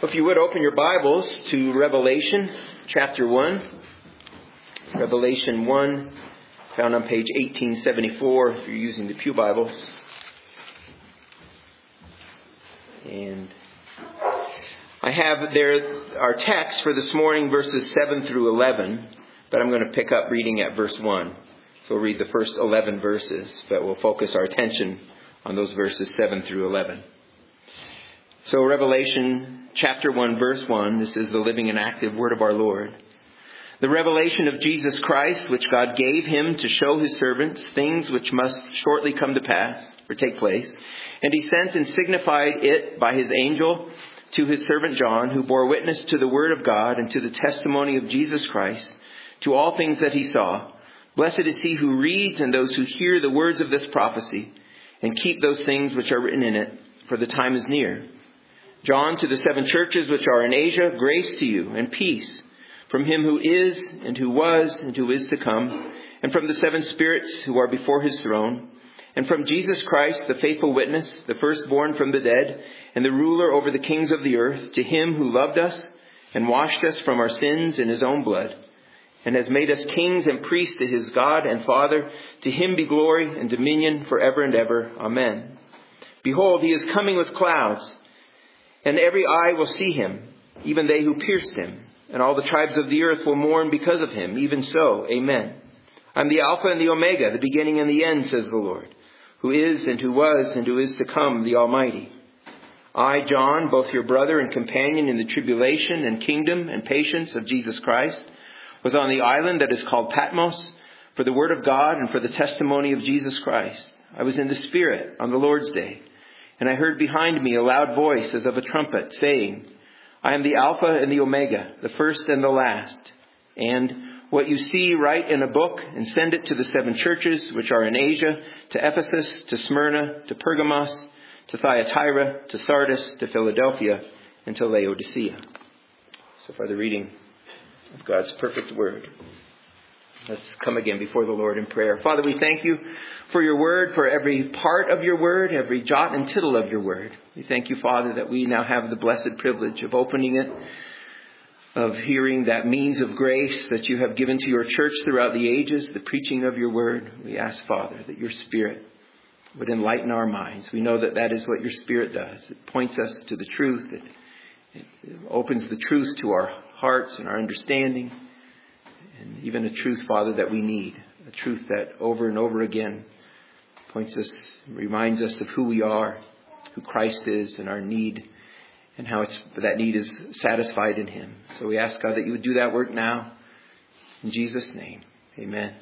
If you would open your Bibles to Revelation chapter 1. Revelation 1, found on page 1874 if you're using the Pew Bibles. And I have there our text for this morning, verses 7 through 11, but I'm going to pick up reading at verse 1. So we'll read the first 11 verses, but we'll focus our attention on those verses 7 through 11. So Revelation chapter 1, verse 1, this is the living and active word of our Lord. The revelation of Jesus Christ, which God gave him to show his servants things which must shortly come to pass, or take place. And he sent and signified it by his angel to his servant John, who bore witness to the word of God and to the testimony of Jesus Christ, to all things that he saw. Blessed is he who reads and those who hear the words of this prophecy, and keep those things which are written in it, for the time is near. John, to the 7 churches which are in Asia, grace to you and peace from him who is and who was and who is to come, and from the 7 spirits who are before his throne, and from Jesus Christ, the faithful witness, the firstborn from the dead, and the ruler over the kings of the earth, to him who loved us and washed us from our sins in his own blood, and has made us kings and priests to his God and Father. To him be glory and dominion forever and ever. Amen. Behold, he is coming with clouds, and every eye will see him, even they who pierced him. And all the tribes of the earth will mourn because of him. Even so, amen. I'm the Alpha and the Omega, the beginning and the end, says the Lord, who is and who was and who is to come, the Almighty. I, John, both your brother and companion in the tribulation and kingdom and patience of Jesus Christ, was on the island that is called Patmos for the word of God and for the testimony of Jesus Christ. I was in the Spirit on the Lord's day. And I heard behind me a loud voice as of a trumpet saying, I am the Alpha and the Omega, the first and the last. And what you see, write in a book and send it to the 7 churches which are in Asia, to Ephesus, to Smyrna, to Pergamos, to Thyatira, to Sardis, to Philadelphia, and to Laodicea. So far the reading of God's perfect word. Let's come again before the Lord in prayer. Father, we thank you for your word, for every part of your word, every jot and tittle of your word. We thank you, Father, that we now have the blessed privilege of opening it, of hearing that means of grace that you have given to your church throughout the ages, the preaching of your word. We ask, Father, that your Spirit would enlighten our minds. We know that that is what your Spirit does. It points us to the truth. It opens the truth to our hearts and our understanding. And even a truth, Father, that we need. A truth that over and over again points us, reminds us of who we are, who Christ is, and our need, and how that need is satisfied in him. So we ask, God, that you would do that work now. In Jesus' name, amen.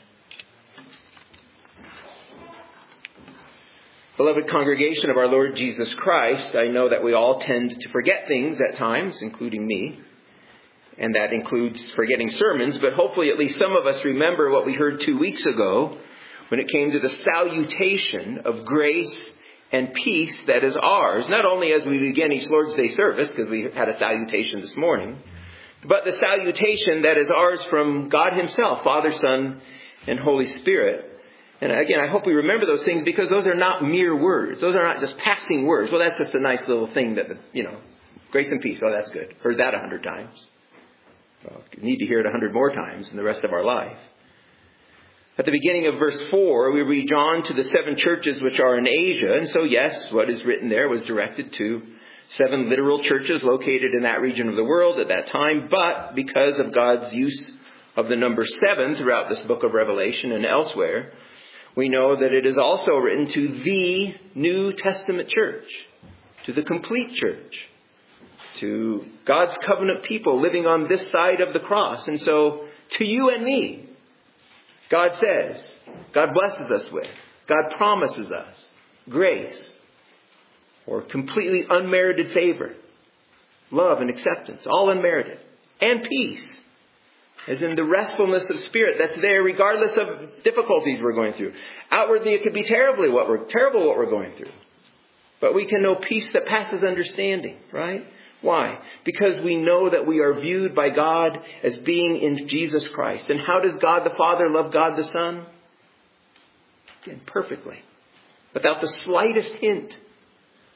Beloved congregation of our Lord Jesus Christ, I know that we all tend to forget things at times, including me. And that includes forgetting sermons, but hopefully at least some of us remember what we heard 2 weeks ago when it came to the salutation of grace and peace that is ours, not only as we begin each Lord's Day service, because we had a salutation this morning, but the salutation that is ours from God himself, Father, Son, and Holy Spirit. And again, I hope we remember those things because those are not mere words. Those are not just passing words. Well, that's just a nice little thing that, grace and peace. Oh, that's good. Heard that 100 times. Well, we need to hear it 100 more times in the rest of our life. At the beginning of verse 4, we read John to the 7 churches which are in Asia. And so, yes, what is written there was directed to 7 literal churches located in that region of the world at that time. But because of God's use of the number 7 throughout this book of Revelation and elsewhere, we know that it is also written to the New Testament church, to the complete church, to God's covenant people living on this side of the cross. And so to you and me, God says, God blesses us with, God promises us grace or completely unmerited favor, love and acceptance, all unmerited, and peace, as in the restfulness of spirit that's there regardless of difficulties we're going through. Outwardly, it could be terrible what we're going through. But we can know peace that passes understanding, right? Why? Because we know that we are viewed by God as being in Jesus Christ. And how does God the Father love God the Son? Again, perfectly. Without the slightest hint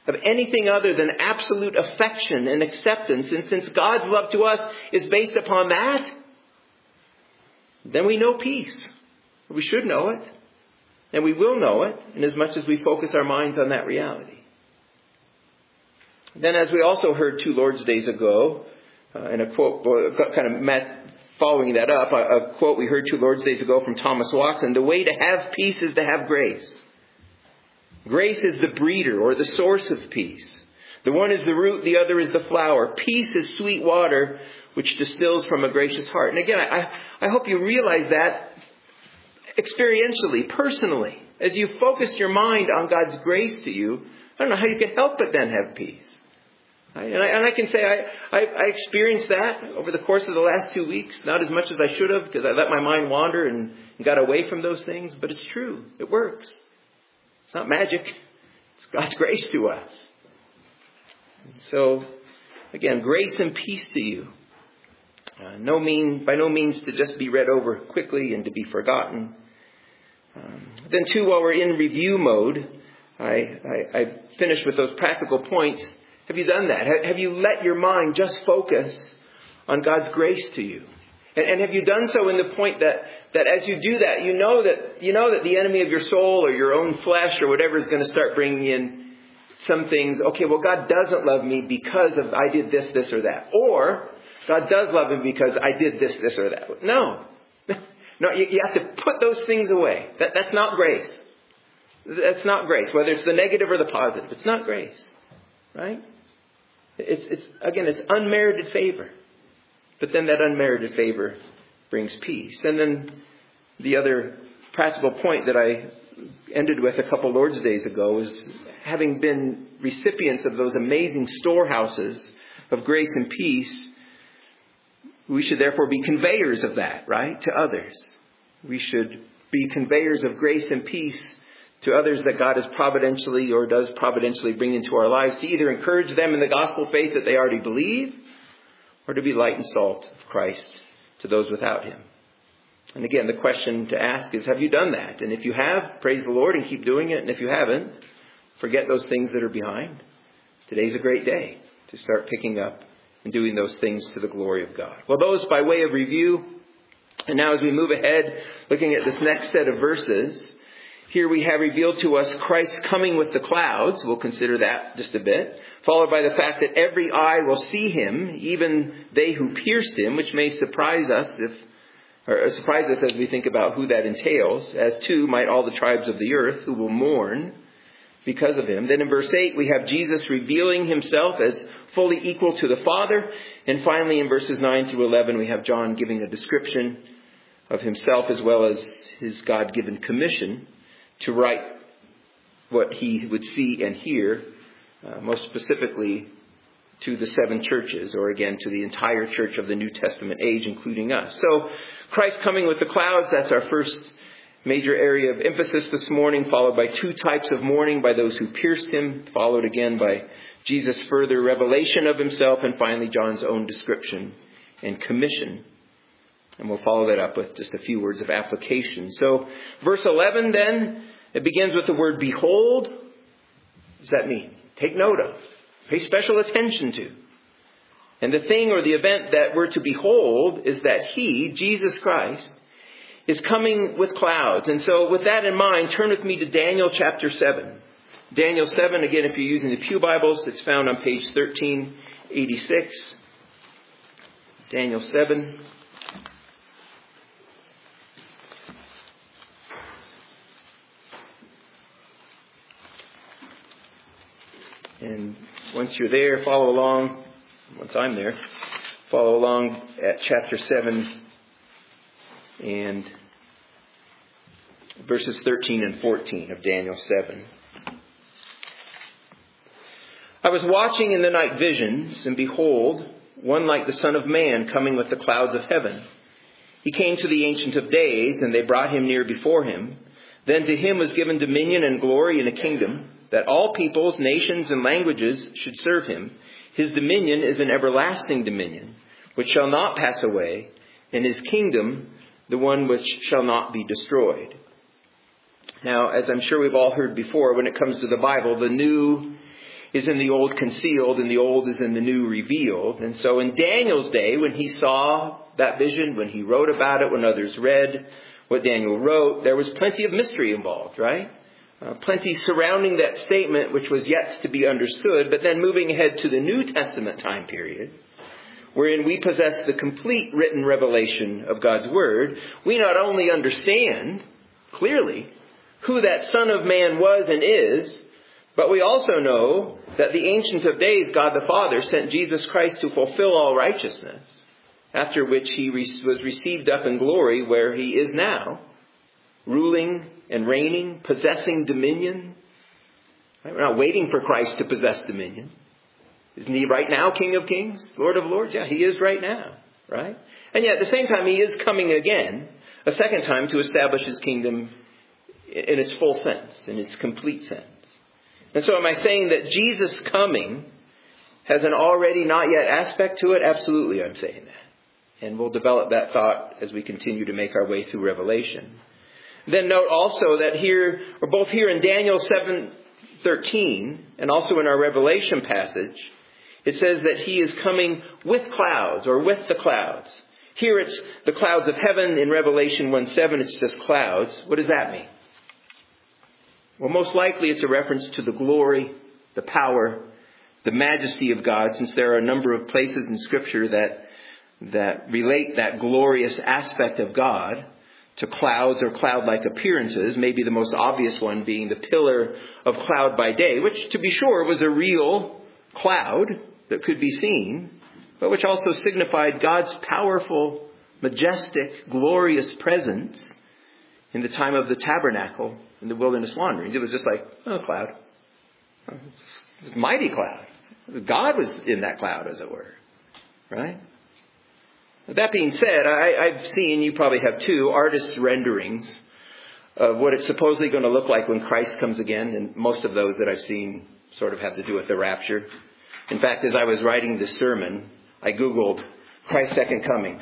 of anything other than absolute affection and acceptance, and since God's love to us is based upon that, then we know peace. We should know it. And we will know it, inasmuch as we focus our minds on that reality. Then, as we also heard 2 Lord's Days ago, in a quote, following that up, a quote we heard 2 Lord's Days ago from Thomas Watson: the way to have peace is to have grace. Grace is the breeder or the source of peace. The one is the root, the other is the flower. Peace is sweet water which distills from a gracious heart. And again, I hope you realize that experientially, personally, as you focus your mind on God's grace to you. I don't know how you can help but then have peace. And I can say I experienced that over the course of the last 2 weeks. Not as much as I should have, because I let my mind wander and got away from those things. But it's true. It works. It's not magic. It's God's grace to us. So, again, grace and peace to you. By no means to just be read over quickly and to be forgotten. Then too, while we're in review mode, I finished with those practical points. Have you done that? Have you let your mind just focus on God's grace to you? And have you done so in the point that as you do that, you know that the enemy of your soul or your own flesh or whatever is going to start bringing in some things. Okay, well, God doesn't love me because of I did this, or that. Or God does love me because I did this, or that. No. No, you have to put those things away. That's not grace. That's not grace, whether it's the negative or the positive. It's not grace, right? It's unmerited favor. But then that unmerited favor brings peace. And then the other practical point that I ended with a couple Lord's Days ago is having been recipients of those amazing storehouses of grace and peace, we should therefore be conveyors of that, right, to others. We should be conveyors of grace and peace to others that God has providentially or does providentially bring into our lives, to either encourage them in the gospel faith that they already believe, or to be light and salt of Christ to those without Him. And again, the question to ask is, have you done that? And if you have, praise the Lord and keep doing it. And if you haven't, forget those things that are behind. Today's a great day to start picking up and doing those things to the glory of God. Well, those by way of review. And now as we move ahead, looking at this next set of verses, here we have revealed to us Christ coming with the clouds. We'll consider that just a bit. Followed by the fact that every eye will see Him, even they who pierced Him, which may surprise us as we think about who that entails. As too might all the tribes of the earth who will mourn because of Him. Then in verse 8 we have Jesus revealing Himself as fully equal to the Father. And finally in verses 9 through 11 we have John giving a description of Himself as well as His God-given commission to write what He would see and hear, most specifically to the 7 churches, or again to the entire church of the New Testament age, including us. So Christ coming with the clouds, that's our first major area of emphasis this morning, followed by 2 types of mourning by those who pierced Him, followed again by Jesus' further revelation of Himself, and finally John's own description and commission. And we'll follow that up with just a few words of application. So verse 11 then, it begins with the word behold. What does that mean? Take note of. Pay special attention to. And the thing or the event that we're to behold is that He, Jesus Christ, is coming with clouds. And so with that in mind, turn with me to Daniel chapter 7. Daniel 7, again, if you're using the Pew Bibles, it's found on page 1386. Daniel 7. And once you're there, follow along. Once I'm there, follow along at chapter 7 and verses 13 and 14 of Daniel 7. I was watching in the night visions, and behold, one like the Son of Man coming with the clouds of heaven. He came to the Ancient of Days, and they brought Him near before Him. Then to Him was given dominion and glory and a kingdom, that all peoples, nations, and languages should serve Him. His dominion is an everlasting dominion, which shall not pass away, and His kingdom the one which shall not be destroyed. Now, as I'm sure we've all heard before, when it comes to the Bible, the New is in the old concealed and the old is in the new revealed. And so in Daniel's day, when he saw that vision, when he wrote about it, when others read what Daniel wrote, there was plenty of mystery involved, right? Plenty surrounding that statement, which was yet to be understood. But then moving ahead to the New Testament time period, wherein we possess the complete written revelation of God's Word, we not only understand clearly who that Son of Man was and is, but we also know that the Ancient of Days, God the Father, sent Jesus Christ to fulfill all righteousness, after which he was received up in glory where he is now, ruling and reigning, possessing dominion. We're not waiting for Christ to possess dominion. Isn't he right now King of Kings, Lord of Lords? Yeah, he is right now, right? And yet at the same time, he is coming again, a second time, to establish his kingdom in its full sense, in its complete sense. And so am I saying that Jesus' coming has an already not yet aspect to it? Absolutely, I'm saying that. And we'll develop that thought as we continue to make our way through Revelation. Then note also that here, or both here in Daniel 7:13 and also in our Revelation passage, it says that he is coming with clouds, or with the clouds. Here it's the clouds of heaven. In Revelation 1:7, it's just clouds. What does that mean? Well, most likely it's a reference to the glory, the power, the majesty of God, since there are a number of places in Scripture that relate that glorious aspect of God to clouds or cloud-like appearances, maybe the most obvious one being the pillar of cloud by day, which, to be sure, was a real cloud that could be seen, but which also signified God's powerful, majestic, glorious presence in the time of the tabernacle in the wilderness wanderings. It was just like, a cloud. It was a mighty cloud. God was in that cloud, as it were. Right? That being said, I've seen, you probably have too, artists' renderings of what it's supposedly going to look like when Christ comes again. And most of those that I've seen sort of have to do with the rapture. In fact, as I was writing this sermon, I Googled Christ's second coming.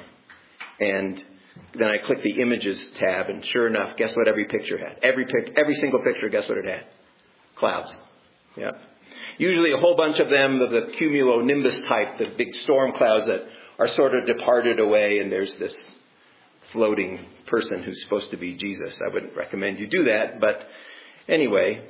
And then I clicked the images tab, and sure enough, guess what every picture had? Every single picture, guess what it had? Clouds. Yeah. Usually a whole bunch of them, of the cumulonimbus type, the big storm clouds that are sort of departed away, and there's this floating person who's supposed to be Jesus. I wouldn't recommend you do that, but anyway,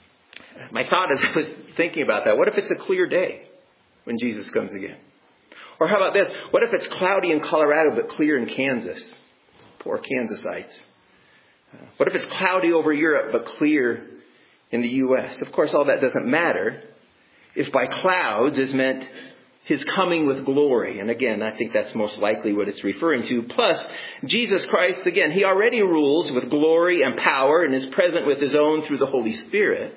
my thought as I was thinking about that, what if it's a clear day when Jesus comes again? Or how about this? What if it's cloudy in Colorado but clear in Kansas? Poor Kansasites. What if it's cloudy over Europe but clear in the U.S.? Of course, all that doesn't matter if by clouds is meant his coming with glory. And again, I think that's most likely what it's referring to. Plus, Jesus Christ, again, he already rules with glory and power and is present with his own through the Holy Spirit,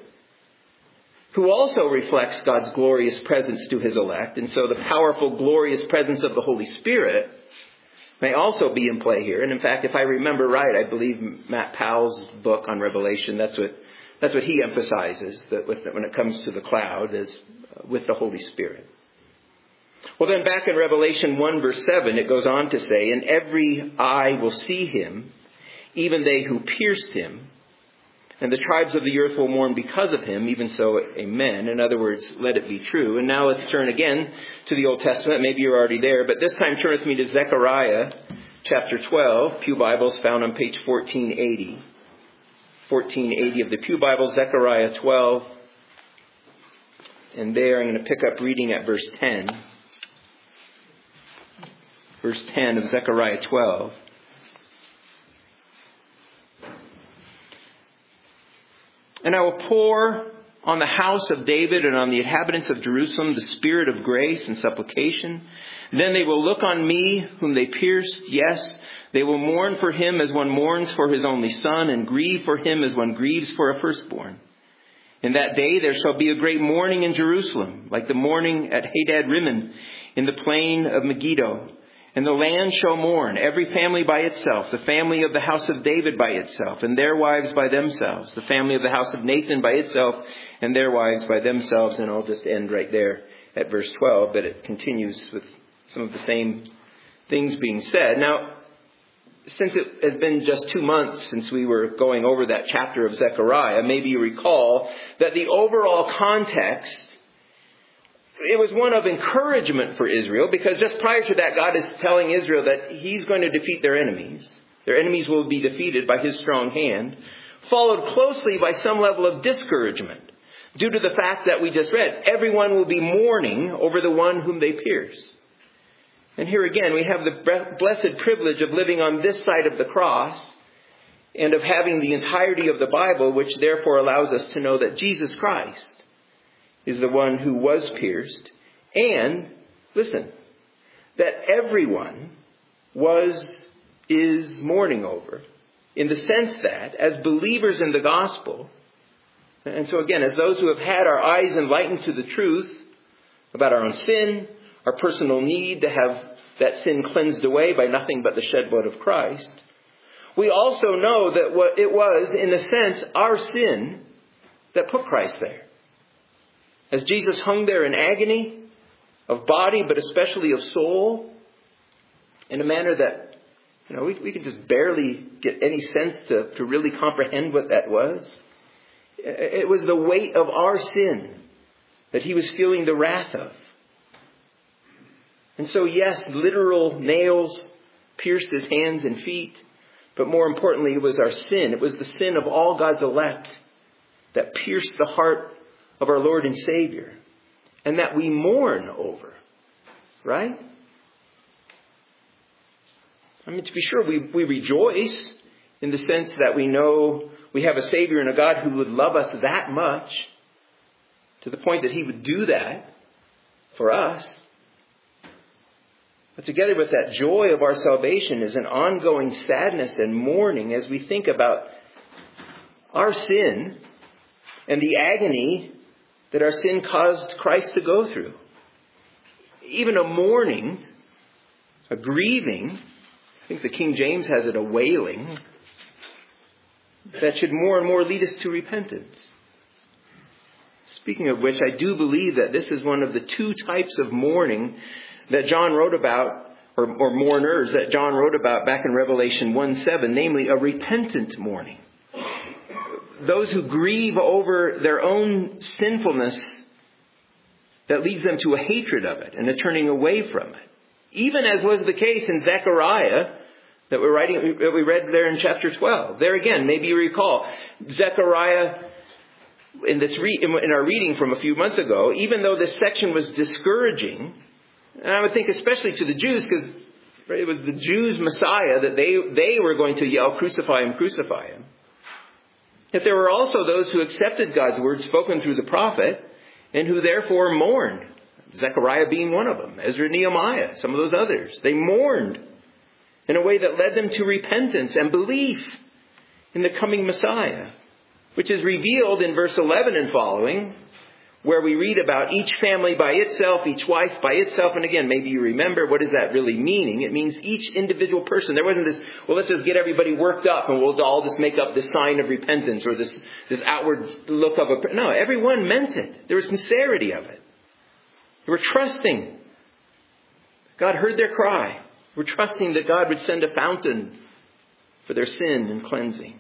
who also reflects God's glorious presence to his elect. And so the powerful, glorious presence of the Holy Spirit may also be in play here. And in fact, if I remember right, I believe Matt Powell's book on Revelation, that's what he emphasizes, that when it comes to the cloud, is with the Holy Spirit. Well, then back in Revelation 1 verse 7, it goes on to say, "And every eye will see him, even they who pierced him. And the tribes of the earth will mourn because of him, even so, amen." In other words, let it be true. And now let's turn again to the Old Testament. Maybe you're already there, but this time turn with me to Zechariah chapter 12. Pew Bibles found on page 1480. 1480 of the Pew Bible, Zechariah 12. And there I'm going to pick up reading at verse 10. Verse 10 of Zechariah 12. "And I will pour on the house of David and on the inhabitants of Jerusalem the spirit of grace and supplication. And then they will look on me whom they pierced. Yes, they will mourn for him as one mourns for his only son, and grieve for him as one grieves for a firstborn. In that day there shall be a great mourning in Jerusalem, like the mourning at Hadad Rimmon in the plain of Megiddo. And the land shall mourn, every family by itself, the family of the house of David by itself, and their wives by themselves, the family of the house of Nathan by itself, and their wives by themselves." And I'll just end right there at verse 12, but it continues with some of the same things being said. Now, since it has been just 2 months since we were going over that chapter of Zechariah, maybe you recall that the overall context it was one of encouragement for Israel, because just prior to that, God is telling Israel that He's going to defeat their enemies. Their enemies will be defeated by His strong hand, followed closely by some level of discouragement due to the fact that we just read. Everyone will be mourning over the one whom they pierce. And here again, we have the blessed privilege of living on this side of the cross and of having the entirety of the Bible, which therefore allows us to know that Jesus Christ is the one who was pierced. And, listen, that everyone is mourning over, in the sense that, as believers in the gospel, and so again, as those who have had our eyes enlightened to the truth about our own sin, our personal need to have that sin cleansed away by nothing but the shed blood of Christ, we also know that what it was, in a sense, our sin that put Christ there. As Jesus hung there in agony of body, but especially of soul, in a manner that, we can just barely get any sense to really comprehend what that was. It was the weight of our sin that He was feeling the wrath of. And so, yes, literal nails pierced His hands and feet, but more importantly, it was our sin. It was the sin of all God's elect that pierced the heart of our Lord and Savior, and that we mourn over, right? I mean, to be sure, we rejoice in the sense that we know we have a Savior and a God who would love us that much to the point that He would do that for us. But together with that joy of our salvation is an ongoing sadness and mourning as we think about our sin and the agony that our sin caused Christ to go through. Even a mourning, a grieving, I think the King James has it, a wailing, that should more and more lead us to repentance. Speaking of which, I do believe that this is one of the two types of mourning that John wrote about, or mourners that John wrote about back in Revelation 1:7, namely a repentant mourning. Those who grieve over their own sinfulness that leads them to a hatred of it and a turning away from it. Even as was the case in Zechariah that we read there in chapter 12. There again, maybe you recall, Zechariah, in our reading from a few months ago, even though this section was discouraging, and I would think especially to the Jews, because it was the Jews' Messiah that they were going to yell, "Crucify Him, crucify Him." Yet there were also those who accepted God's word spoken through the prophet and who therefore mourned. Zechariah being one of them. Ezra, Nehemiah, some of those others. They mourned in a way that led them to repentance and belief in the coming Messiah, which is revealed in verse 11 and following, where we read about each family by itself, each wife by itself. And again, maybe you remember, what is that really meaning? It means each individual person. There wasn't this, well, let's just get everybody worked up and we'll all just make up this sign of repentance or this outward look of a... No, everyone meant it. There was sincerity of it. They were trusting. God heard their cry. We're trusting that God would send a fountain for their sin and cleansing.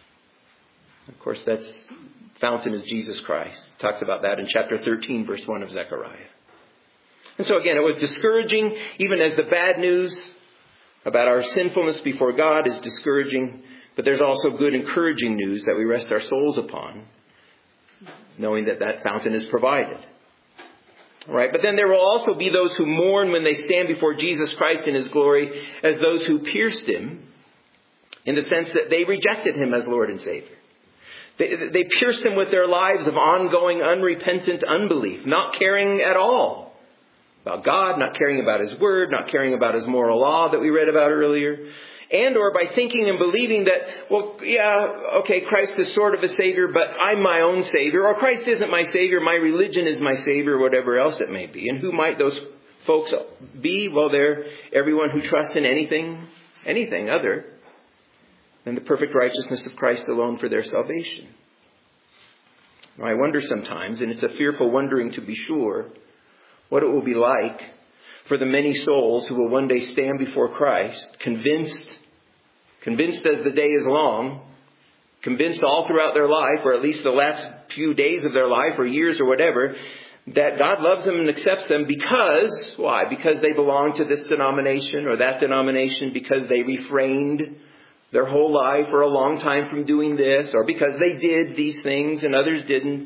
Of course, that fountain is Jesus Christ. It talks about that in chapter 13, verse 1 of Zechariah. And so again, it was discouraging, even as the bad news about our sinfulness before God is discouraging. But there's also good, encouraging news that we rest our souls upon, knowing that that fountain is provided. Right? But then there will also be those who mourn when they stand before Jesus Christ in His glory as those who pierced Him, in the sense that they rejected Him as Lord and Savior. They pierced Him with their lives of ongoing, unrepentant unbelief, not caring at all about God, not caring about His Word, not caring about His moral law that we read about earlier. And or by thinking and believing that, well, yeah, okay, Christ is sort of a Savior, but I'm my own Savior. Or Christ isn't my Savior, my religion is my Savior, whatever else it may be. And who might those folks be? Well, they're everyone who trusts in anything other than the perfect righteousness of Christ alone for their salvation. Now, I wonder sometimes, and it's a fearful wondering to be sure, what it will be like for the many souls who will one day stand before Christ, convinced as the day is long, convinced all throughout their life, or at least the last few days of their life or years or whatever, that God loves them and accepts them because, why? Because they belong to this denomination or that denomination, because they refrained their whole life or a long time from doing this, or because they did these things and others didn't.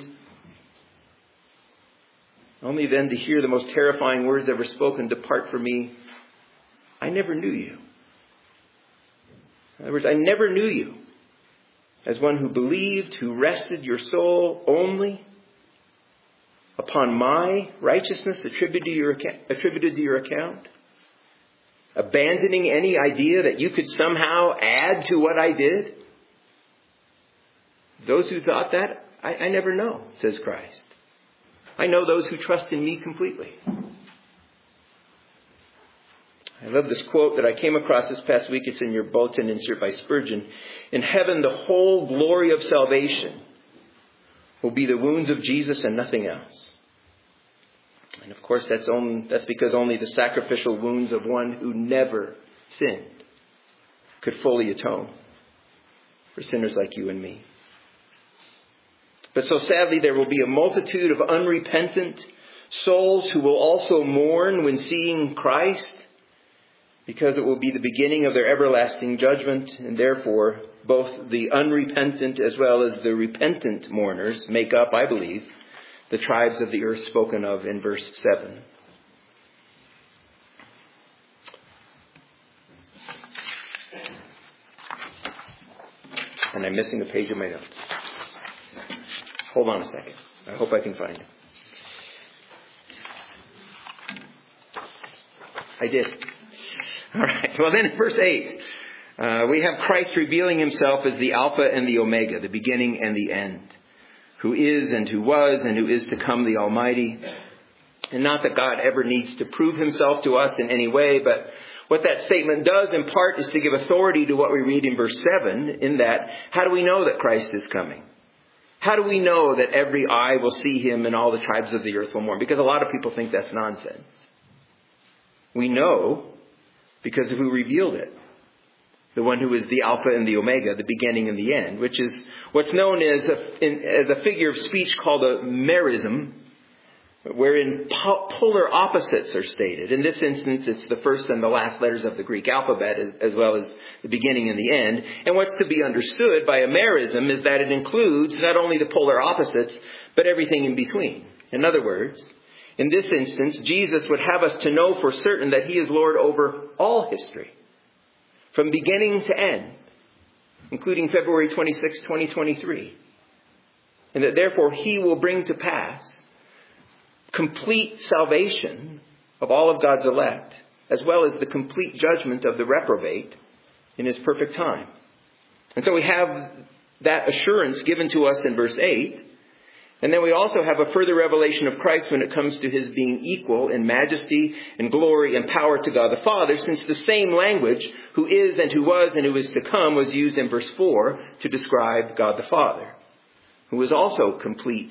Only then to hear the most terrifying words ever spoken, "Depart from me, I never knew you." In other words, I never knew you as one who believed, who rested your soul only upon my righteousness attributed to your account, abandoning any idea that you could somehow add to what I did. Those who thought that, I never know, says Christ. I know those who trust in me completely. I love this quote that I came across this past week. It's in your bulletin insert by Spurgeon. "In heaven, the whole glory of salvation will be the wounds of Jesus and nothing else." And of course, that's because only the sacrificial wounds of one who never sinned could fully atone for sinners like you and me. But so sadly, there will be a multitude of unrepentant souls who will also mourn when seeing Christ, because it will be the beginning of their everlasting judgment, and therefore both the unrepentant as well as the repentant mourners make up, I believe, the tribes of the earth spoken of in verse 7. And I'm missing a page of my notes. Hold on a second. I hope I can find it. I did. All right. Well, then in verse 8, we have Christ revealing himself as the Alpha and the Omega, the beginning and the end, who is and who was and who is to come, the Almighty. And not that God ever needs to prove himself to us in any way, but what that statement does in part is to give authority to what we read in verse 7, in that, how do we know that Christ is coming? How do we know that every eye will see him and all the tribes of the earth will mourn? Because a lot of people think that's nonsense. We know because of who revealed it. The one who is the Alpha and the Omega, the beginning and the end, which is what's known as a figure of speech called a merism, wherein polar opposites are stated. In this instance, it's the first and the last letters of the Greek alphabet, as well as the beginning and the end. And what's to be understood by a merism is that it includes not only the polar opposites, but everything in between. In other words, in this instance, Jesus would have us to know for certain that he is Lord over all history, from beginning to end, including February 26, 2023. And that therefore he will bring to pass complete salvation of all of God's elect, as well as the complete judgment of the reprobate in his perfect time. And so we have that assurance given to us in verse 8. And then we also have a further revelation of Christ when it comes to his being equal in majesty and glory and power to God the Father, since the same language, who is and who was and who is to come, was used in verse 4 to describe God the Father, who is also complete,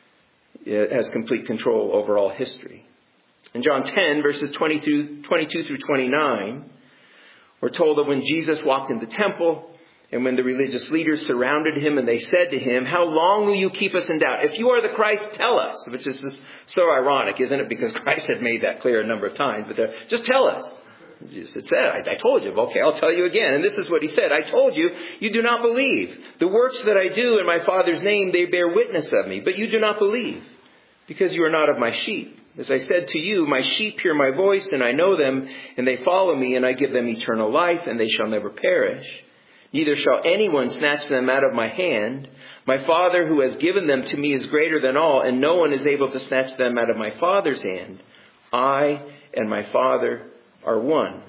has complete control over all history. In John 10, verses 22 through 29, we're told that when Jesus walked in the temple, and when the religious leaders surrounded him and they said to him, "How long will you keep us in doubt? If you are the Christ, tell us." Which is so ironic, isn't it? Because Christ had made that clear a number of times. But just tell us. Jesus said, I told you. Okay, I'll tell you again. And this is what he said. "I told you, you do not believe. The works that I do in my Father's name, they bear witness of me. But you do not believe, because you are not of my sheep. As I said to you, my sheep hear my voice, and I know them, and they follow me, and I give them eternal life, and they shall never perish. Neither shall anyone snatch them out of my hand. My Father who has given them to me is greater than all, and no one is able to snatch them out of my Father's hand. I and my Father are one."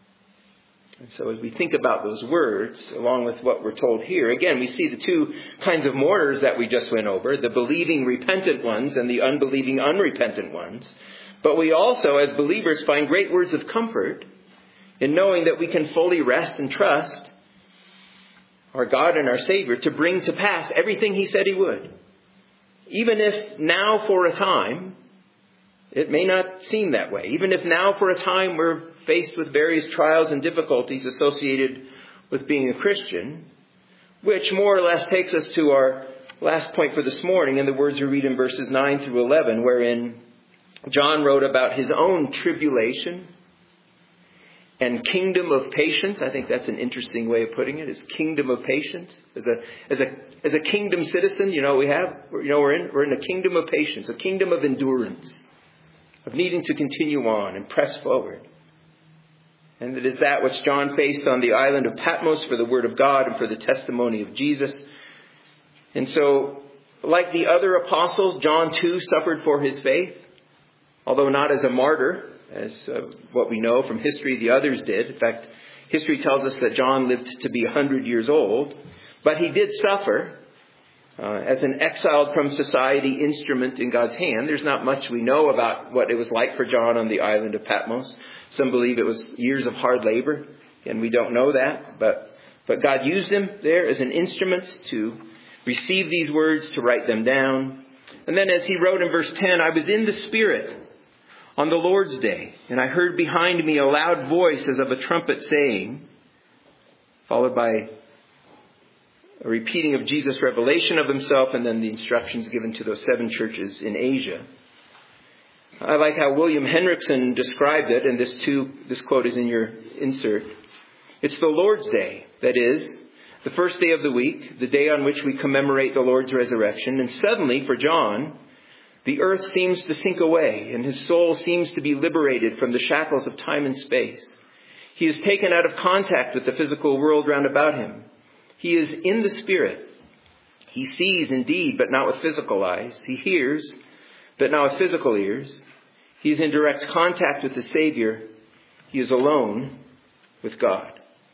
And so as we think about those words, along with what we're told here, again, we see the two kinds of mourners that we just went over, the believing repentant ones and the unbelieving unrepentant ones. But we also, as believers, find great words of comfort in knowing that we can fully rest and trust our God and our Savior to bring to pass everything he said he would. Even if now for a time, it may not seem that way. Even if now for a time we're faced with various trials and difficulties associated with being a Christian, which more or less takes us to our last point for this morning, in the words we read in verses 9 through 11, wherein John wrote about his own tribulation and kingdom of patience. I think that's an interesting way of putting it, is kingdom of patience. As a kingdom citizen, we're in a kingdom of patience, a kingdom of endurance, of needing to continue on and press forward. And it is that which John faced on the island of Patmos for the word of God and for the testimony of Jesus. And so, like the other apostles, John too suffered for his faith, although not as a martyr, as what we know from history the others did. In fact, history tells us that John lived to be 100 years old. But he did suffer as an exiled from society instrument in God's hand. There's not much we know about what it was like for John on the island of Patmos. Some believe it was years of hard labor, and we don't know that. But God used him there as an instrument to receive these words, to write them down. And then as he wrote in verse 10, I was in the Spirit on the Lord's day, and I heard behind me a loud voice as of a trumpet saying, followed by a repeating of Jesus' revelation of himself and then the instructions given to those 7 churches in Asia. I like how William Hendrickson described it, and this quote is in your insert. It's the Lord's day, that is, the first day of the week, the day on which we commemorate the Lord's resurrection. And suddenly, for John, the earth seems to sink away, and his soul seems to be liberated from the shackles of time and space. He is taken out of contact with the physical world round about him. He is in the Spirit. He sees indeed, but not with physical eyes. He hears, but not with physical ears. He is in direct contact with the Savior. He is alone with God.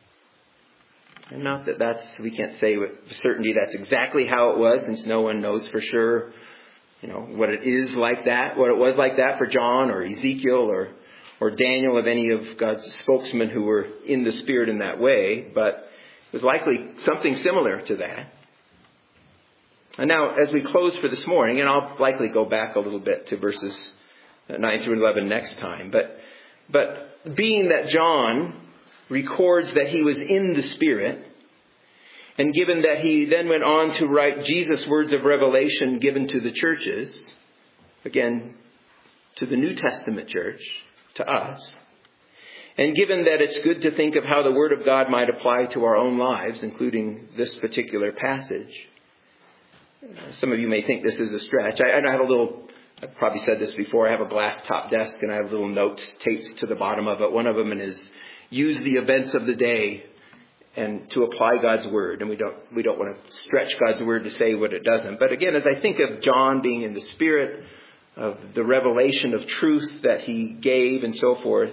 And not that we can't say with certainty that's exactly how it was, since no one knows for sure, what it is like that, what it was like that for John or Ezekiel or Daniel, of any of God's spokesmen who were in the Spirit in that way. But it was likely something similar to that. And now, as we close for this morning, and I'll likely go back a little bit to verses 9 through 11 next time, but being that John records that he was in the Spirit, and given that he then went on to write Jesus' words of revelation given to the churches, again, to the New Testament church, to us, and given that it's good to think of how the Word of God might apply to our own lives, including this particular passage. Some of you may think this is a stretch. I have I've probably said this before, I have a glass top desk and I have little notes taped to the bottom of it. One of them is, use the events of the day and to apply God's Word. And we don't want to stretch God's Word to say what it doesn't. But again, as I think of John being in the Spirit, of the revelation of truth that he gave and so forth,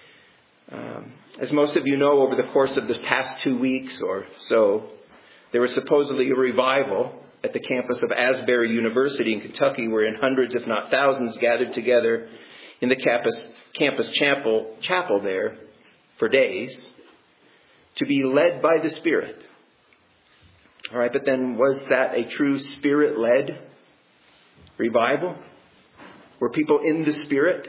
as most of you know, over the course of the past 2 weeks or so, there was supposedly a revival at the campus of Asbury University in Kentucky, wherein hundreds, if not thousands, gathered together in the campus chapel there for days to be led by the Spirit. All right, but then was that a true Spirit-led revival? Were people in the Spirit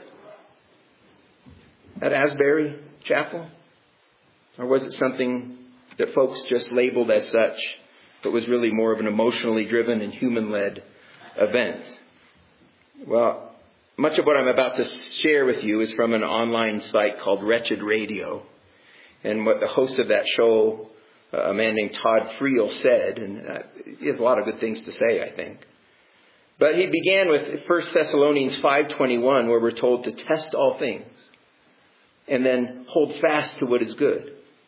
at Asbury Chapel? Or was it something that folks just labeled as such, but was really more of an emotionally driven and human-led event? Well, much of what I'm about to share with you is from an online site called Wretched Radio. And what the host of that show, a man named Todd Friel, said, and he has a lot of good things to say, I think. But he began with 1 Thessalonians 5:21, where we're told to test all things and then hold fast to what is good.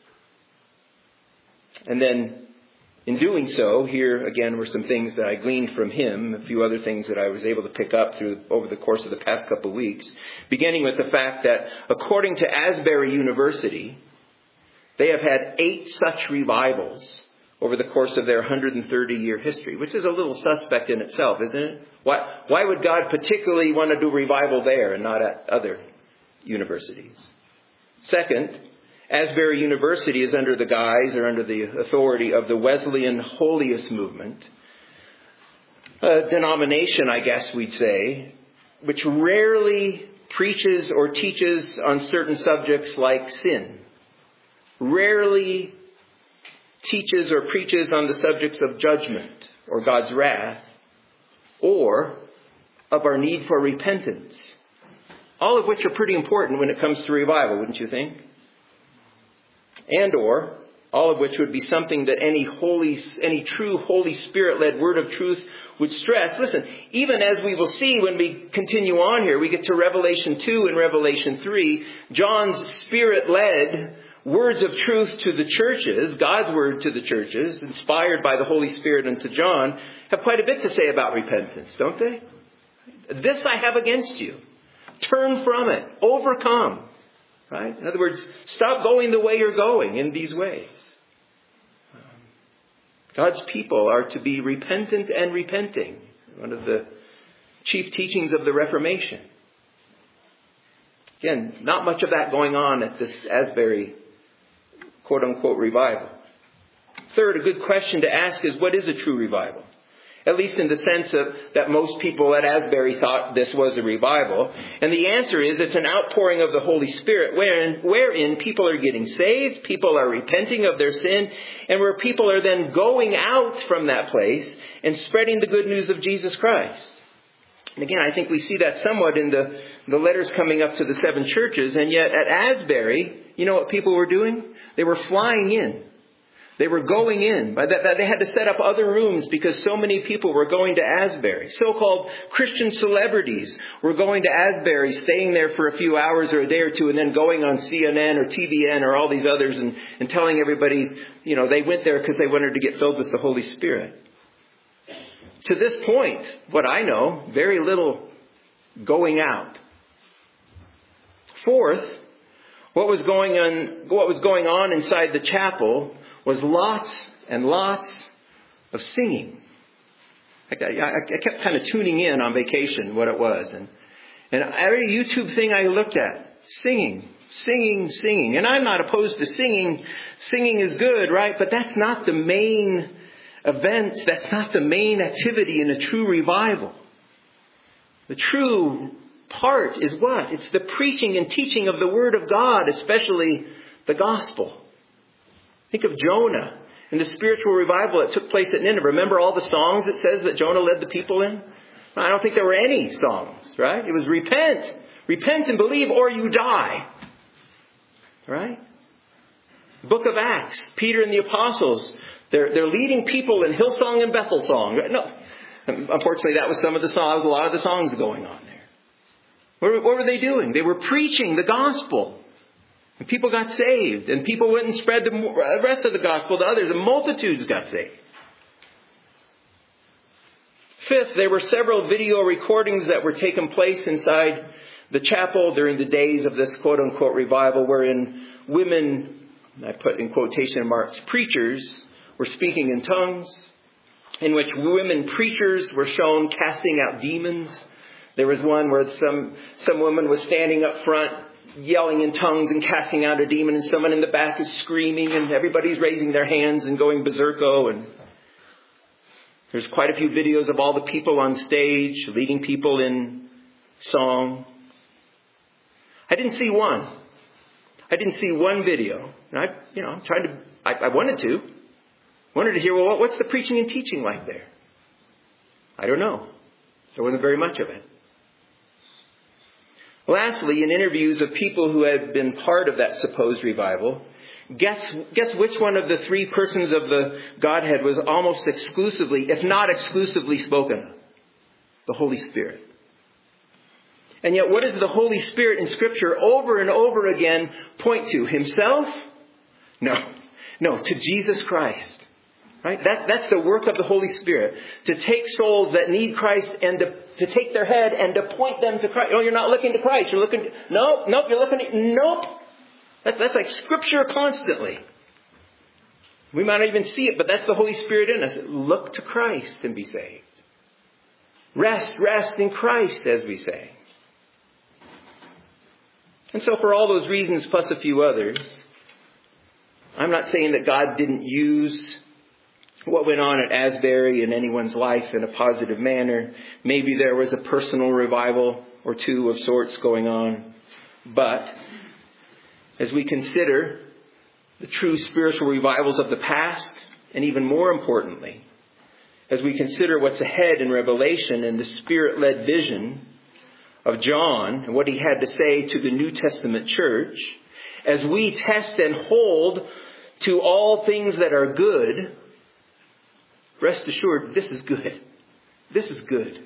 And then in doing so, here again were some things that I gleaned from him, a few other things that I was able to pick up over the course of the past couple of weeks, beginning with the fact that according to Asbury University, they have had 8 such revivals over the course of their 130-year history, which is a little suspect in itself, isn't it? Why would God particularly want to do revival there and not at other universities? Second, Asbury University is under the guise or under the authority of the Wesleyan Holiest Movement, a denomination, I guess we'd say, which rarely preaches or teaches on certain subjects like sin, rarely teaches or preaches on the subjects of judgment or God's wrath, or of our need for repentance. All of which are pretty important when it comes to revival, wouldn't you think? And or all of which would be something that any true Holy Spirit-led word of truth would stress. Listen, even as we will see when we continue on here, we get to Revelation 2 and Revelation 3, John's Spirit-led words of truth to the churches, God's word to the churches, inspired by the Holy Spirit unto John, have quite a bit to say about repentance, don't they? This I have against you. Turn from it. Overcome. Right? In other words, stop going the way you're going in these ways. God's people are to be repentant and repenting. One of the chief teachings of the Reformation. Again, not much of that going on at this Asbury quote-unquote revival. Third, a good question to ask is, what is a true revival? At least in the sense of that most people at Asbury thought this was a revival. And the answer is it's an outpouring of the Holy Spirit wherein people are getting saved, people are repenting of their sin, and where people are then going out from that place and spreading the good news of Jesus Christ. And again, I think we see that somewhat in the letters coming up to the 7 churches. And yet at Asbury, you know what people were doing? They were flying in. They were going in. They had to set up other rooms because so many people were going to Asbury. So-called Christian celebrities were going to Asbury, staying there for a few hours or a day or two, and then going on CNN or TBN or all these others and telling everybody, they went there because they wanted to get filled with the Holy Spirit. To this point, what I know, very little going out. Fourth, what was going on inside the chapel was lots and lots of singing. I kept kind of tuning in on vacation what it was. And every YouTube thing I looked at, singing. And I'm not opposed to singing. Singing is good, right? But that's not the main event. That's not the main activity in a true revival. The true part is what? It's the preaching and teaching of the Word of God, especially the gospel. Think of Jonah and the spiritual revival that took place at Nineveh. Remember all the songs it says that Jonah led the people in? I don't think there were any songs, right? It was repent. Repent and believe or you die. Right? Book of Acts, Peter and the apostles, they're leading people in Hillsong and Bethel song. No, unfortunately that was some of the songs, a lot of the songs going on there. What were they doing? They were preaching the gospel. And people got saved. And people went and spread the rest of the gospel to others. And multitudes got saved. Fifth, there were several video recordings that were taking place inside the chapel during the days of this quote-unquote revival, wherein women, I put in quotation marks, preachers, were speaking in tongues, in which women preachers were shown casting out demons. There was one where some woman was standing up front, yelling in tongues and casting out a demon, and someone in the back is screaming, and everybody's raising their hands and going berserko. And there's quite a few videos of all the people on stage leading people in song. I didn't see one. I didn't see one video. And I wanted to hear, well, what's the preaching and teaching like there? I don't know. There wasn't very much of it. Lastly, in interviews of people who had been part of that supposed revival, guess which one of the 3 persons of the Godhead was almost exclusively, if not exclusively, spoken of? The Holy Spirit. And yet, what does the Holy Spirit in Scripture over and over again point to? Himself? No, to Jesus Christ. Right? That's the work of the Holy Spirit. To take souls that need Christ and to take their head and to point them to Christ. You're not looking to Christ. You're looking to, That's like Scripture constantly. We might not even see it, but that's the Holy Spirit in us. Look to Christ and be saved. Rest in Christ, as we say. And so for all those reasons, plus a few others, I'm not saying that God didn't use what went on at Asbury in anyone's life in a positive manner. Maybe there was a personal revival or two of sorts going on. But as we consider the true spiritual revivals of the past, and even more importantly, as we consider what's ahead in Revelation and the Spirit-led vision of John and what he had to say to the New Testament church, as we test and hold to all things that are good, rest assured, this is good. This is good.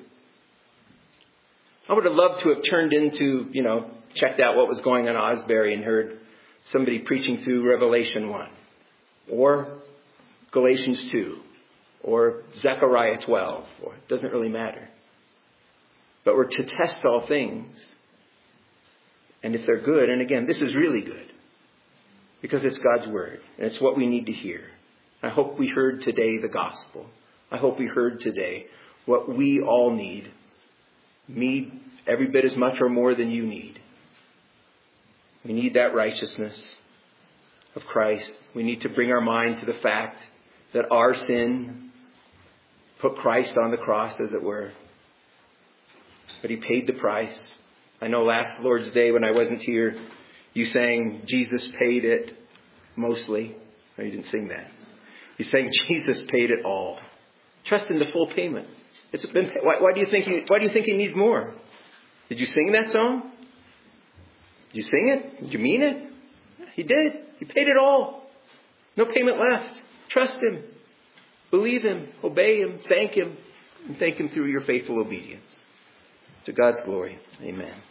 I would have loved to have turned into, checked out what was going on in Osbury and heard somebody preaching through Revelation 1 or Galatians 2 or Zechariah 12. Or it doesn't really matter. But we're to test all things. And if they're good, and again, this is really good because it's God's word and it's what we need to hear. I hope we heard today the gospel. I hope we heard today what we all need. Me, every bit as much or more than you need. We need that righteousness of Christ. We need to bring our mind to the fact that our sin put Christ on the cross, as it were. But he paid the price. I know last Lord's Day when I wasn't here, you sang, Jesus paid it mostly. No, you didn't sing that. You sang, Jesus paid it all. Trust in the full payment. It's been. Why do you think he needs more? Did you sing that song? Did you sing it? Did you mean it? He did. He paid it all. No payment left. Trust him. Believe him. Obey him. Thank him. And thank him through your faithful obedience. To God's glory. Amen.